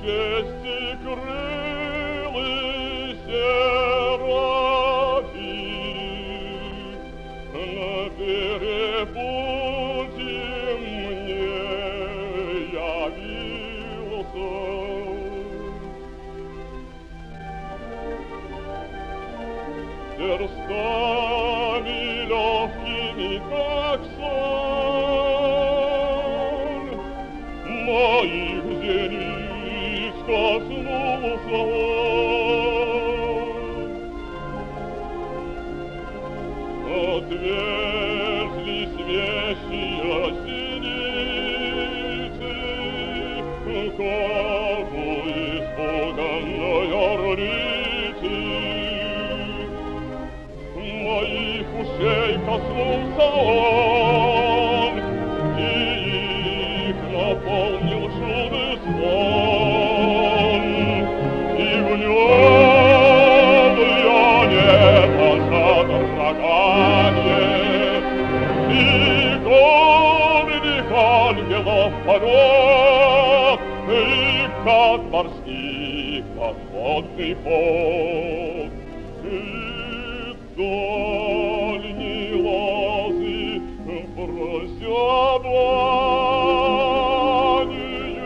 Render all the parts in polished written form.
чести крылы серафим, на перепутье мне явился. Перстами легкими, как сон, моих зениц коснулся он. Отверзлись вещие синицы, как у испуганной орлицы. Моих ушей коснулся он, и их наполнил шумный звон, и в нем я не содрогание, и горных ангелов полет, и как морских подводный ход. Дальние лозы прозябание.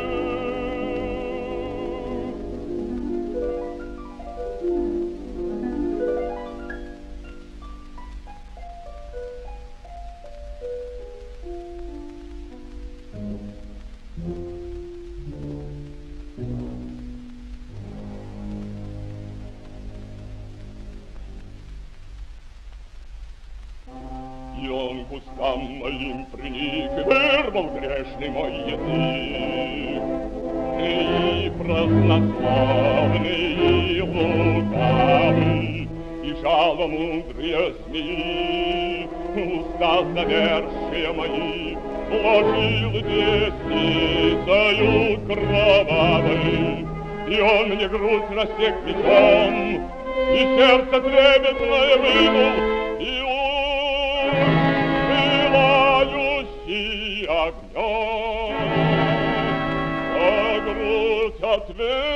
И он к устам моим приник, и вырвал грешный мой язык. И празднословный, и лукавый, и жаломудрые змеи, уста замерзшие мои, вложил десницею кровавой. И он мне грудь рассек мечом, и сердце трепетное вынул, и огнем, а грудь ответ.